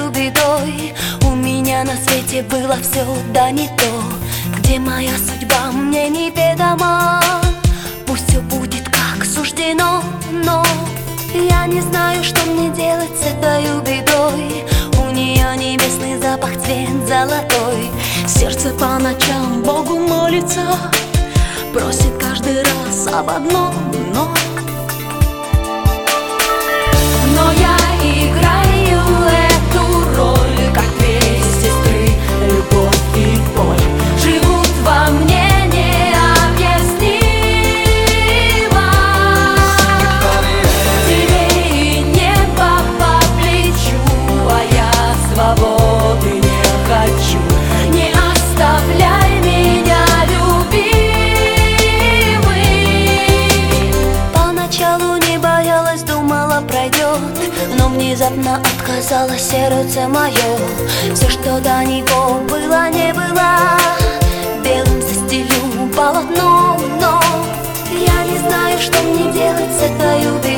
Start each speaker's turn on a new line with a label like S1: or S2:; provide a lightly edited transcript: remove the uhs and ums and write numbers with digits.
S1: этой бедой. У меня на свете было все, да не то. Где моя судьба, мне неведома. Пусть все будет как суждено, но я не знаю, что мне делать с этой бедой. У нее небесный запах, цвет золотой.
S2: Сердце по ночам Богу молится, просит каждый раз об одном, но я играю эту роль, как две сестры, любовь и боль живут во мне необъяснимо. Тебе и небо по плечу, а я свободы не хочу. Не оставляй меня, любимый.
S1: Поначалу не боялась, думала пройдет, но внезапно отказало сердце мое. Все, что до него было, не было, белым застелю полотно. Но я не знаю, что мне делать с этой